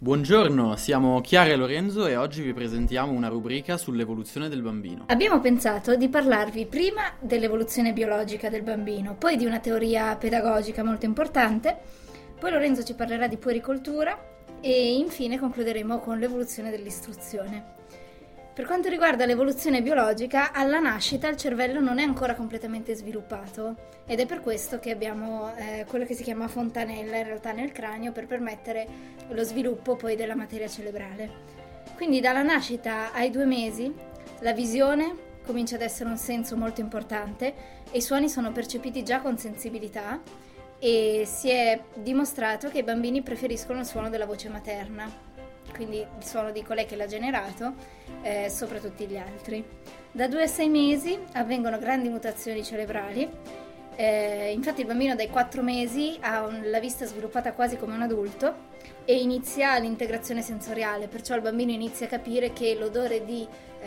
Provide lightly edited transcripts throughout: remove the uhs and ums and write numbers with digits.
Buongiorno, siamo Chiara e Lorenzo e oggi vi presentiamo una rubrica sull'evoluzione del bambino. Abbiamo pensato di parlarvi prima dell'evoluzione biologica del bambino, poi di una teoria pedagogica molto importante, poi Lorenzo ci parlerà di puericoltura e infine concluderemo con l'evoluzione dell'istruzione. Per quanto riguarda l'evoluzione biologica, alla nascita il cervello non è ancora completamente sviluppato ed è per questo che abbiamo quello che si chiama fontanella in realtà nel cranio per permettere lo sviluppo poi della materia cerebrale. Quindi dalla nascita ai 2 mesi la visione comincia ad essere un senso molto importante e i suoni sono percepiti già con sensibilità e si è dimostrato che i bambini preferiscono il suono della voce materna, quindi il suono di colei che l'ha generato, sopra tutti gli altri. Da 2 a 6 mesi avvengono grandi mutazioni cerebrali, infatti il bambino dai 4 mesi ha la vista sviluppata quasi come un adulto e inizia l'integrazione sensoriale, perciò il bambino inizia a capire che l'odore di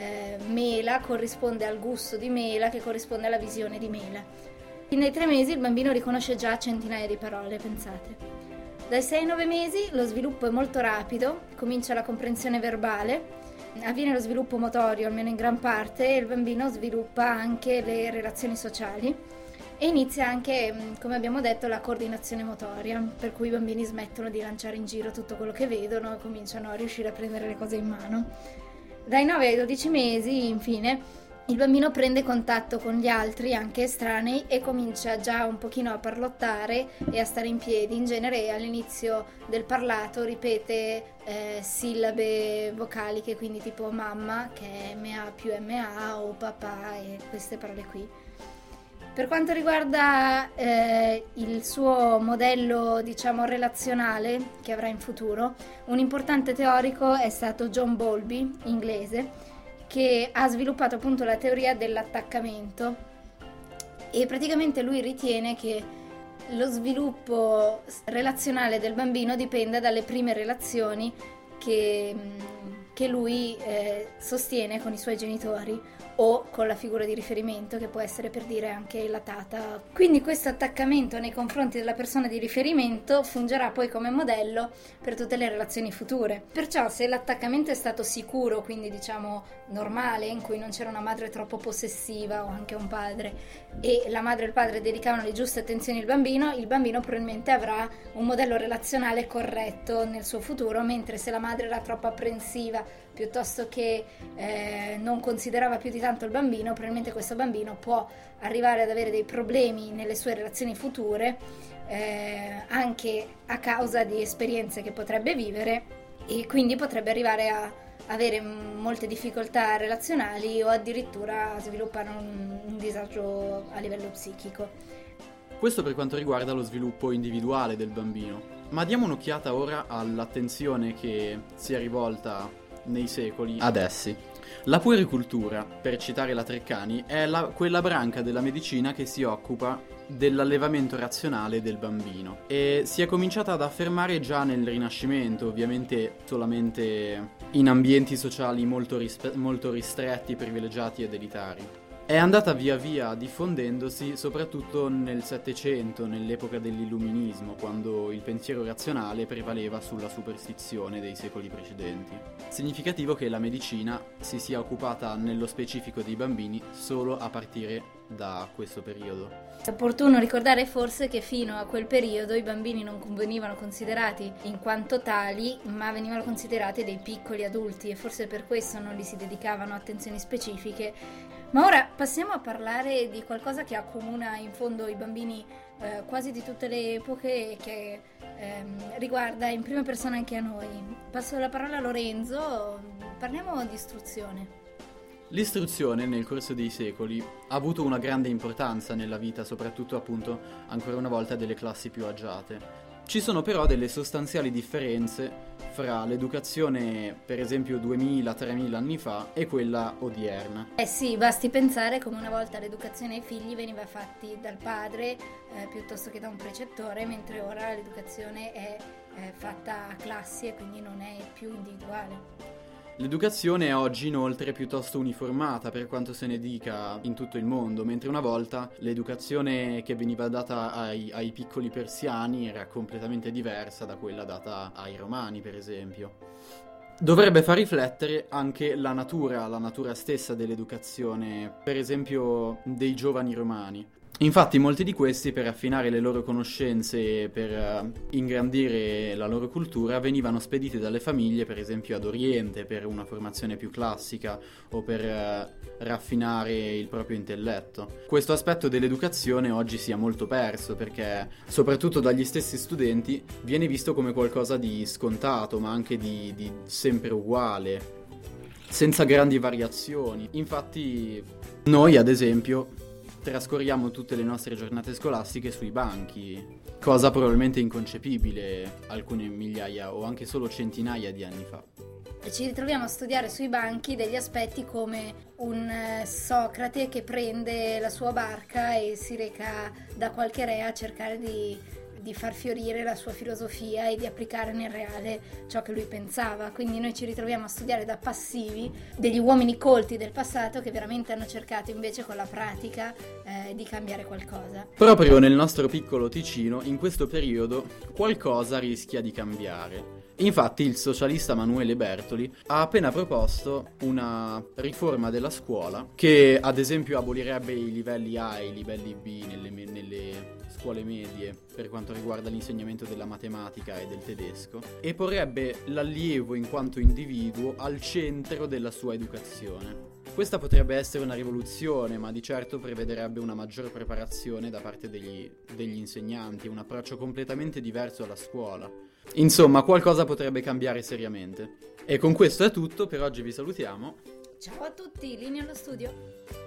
mela corrisponde al gusto di mela che corrisponde alla visione di mela. Fin dai 3 mesi il bambino riconosce già centinaia di parole, pensate. Dai 6 ai 9 mesi lo sviluppo è molto rapido, comincia la comprensione verbale, avviene lo sviluppo motorio almeno in gran parte e il bambino sviluppa anche le relazioni sociali e inizia anche, come abbiamo detto, la coordinazione motoria, per cui i bambini smettono di lanciare in giro tutto quello che vedono e cominciano a riuscire a prendere le cose in mano. Dai 9 ai 12 mesi, infine, il bambino prende contatto con gli altri, anche estranei, e comincia già un pochino a parlottare e a stare in piedi. In genere all'inizio del parlato ripete sillabe vocaliche, quindi tipo mamma, che è MA più MA, o papà e queste parole qui. Per quanto riguarda il suo modello, diciamo, relazionale che avrà in futuro, un importante teorico è stato John Bowlby, inglese, che ha sviluppato appunto la teoria dell'attaccamento e praticamente lui ritiene che lo sviluppo relazionale del bambino dipenda dalle prime relazioni che lui sostiene con i suoi genitori o con la figura di riferimento, che può essere, per dire, anche la tata. Quindi questo attaccamento nei confronti della persona di riferimento fungerà poi come modello per tutte le relazioni future. Perciò se l'attaccamento è stato sicuro, quindi diciamo normale, in cui non c'era una madre troppo possessiva o anche un padre, e la madre e il padre dedicavano le giuste attenzioni al bambino, il bambino probabilmente avrà un modello relazionale corretto nel suo futuro, mentre se la madre era troppo apprensiva piuttosto che non considerava più di tanto il bambino, probabilmente questo bambino può arrivare ad avere dei problemi nelle sue relazioni future, anche a causa di esperienze che potrebbe vivere, e quindi potrebbe arrivare a avere molte difficoltà relazionali o addirittura a sviluppare un disagio a livello psichico. Questo per quanto riguarda lo sviluppo individuale del bambino. Ma diamo un'occhiata ora all'attenzione che si è rivolta nei secoli ad essi. La puericultura, per citare la Treccani, è quella branca della medicina che si occupa dell'allevamento razionale del bambino e si è cominciata ad affermare già nel Rinascimento, ovviamente solamente in ambienti sociali molto ristretti, privilegiati ed elitari. È andata via via diffondendosi soprattutto nel Settecento, nell'epoca dell'Illuminismo, quando il pensiero razionale prevaleva sulla superstizione dei secoli precedenti. Significativo che la medicina si sia occupata nello specifico dei bambini solo a partire da questo periodo. È opportuno ricordare forse che fino a quel periodo i bambini non venivano considerati in quanto tali, ma venivano considerati dei piccoli adulti e forse per questo non gli si dedicavano attenzioni specifiche. Ma ora passiamo a parlare di qualcosa che accomuna in fondo i bambini quasi di tutte le epoche e che riguarda in prima persona anche a noi. Passo la parola a Lorenzo, parliamo di istruzione. L'istruzione nel corso dei secoli ha avuto una grande importanza nella vita, soprattutto appunto ancora una volta delle classi più agiate. Ci sono però delle sostanziali differenze fra l'educazione, per esempio 2000-3000 anni fa, e quella odierna. Sì, basti pensare come una volta l'educazione ai figli veniva fatta dal padre piuttosto che da un precettore, mentre ora l'educazione è fatta a classi e quindi non è più individuale. L'educazione è oggi inoltre piuttosto uniformata per quanto se ne dica in tutto il mondo, mentre una volta l'educazione che veniva data ai piccoli persiani era completamente diversa da quella data ai romani, per esempio. Dovrebbe far riflettere anche la natura stessa dell'educazione, per esempio dei giovani romani. Infatti molti di questi, per affinare le loro conoscenze e per ingrandire la loro cultura, venivano spediti dalle famiglie, per esempio ad Oriente, per una formazione più classica o per raffinare il proprio intelletto. Questo aspetto dell'educazione oggi si è molto perso perché, soprattutto dagli stessi studenti, viene visto come qualcosa di scontato, ma anche di sempre uguale, senza grandi variazioni. Infatti noi, ad esempio, trascorriamo tutte le nostre giornate scolastiche sui banchi, cosa probabilmente inconcepibile alcune migliaia o anche solo centinaia di anni fa. E ci ritroviamo a studiare sui banchi degli aspetti come un Socrate che prende la sua barca e si reca da qualche re a cercare di far fiorire la sua filosofia e di applicare nel reale ciò che lui pensava. Quindi noi ci ritroviamo a studiare da passivi degli uomini colti del passato che veramente hanno cercato invece con la pratica di cambiare qualcosa. Proprio nel nostro piccolo Ticino, in questo periodo, qualcosa rischia di cambiare. Infatti il socialista Manuele Bertoli ha appena proposto una riforma della scuola che ad esempio abolirebbe i livelli A e i livelli B nelle scuole medie per quanto riguarda l'insegnamento della matematica e del tedesco e porrebbe l'allievo in quanto individuo al centro della sua educazione. Questa potrebbe essere una rivoluzione, ma di certo prevederebbe una maggior preparazione da parte degli insegnanti, un approccio completamente diverso alla scuola. Insomma, qualcosa potrebbe cambiare seriamente. E con questo è tutto, per oggi vi salutiamo. Ciao a tutti, linea allo studio.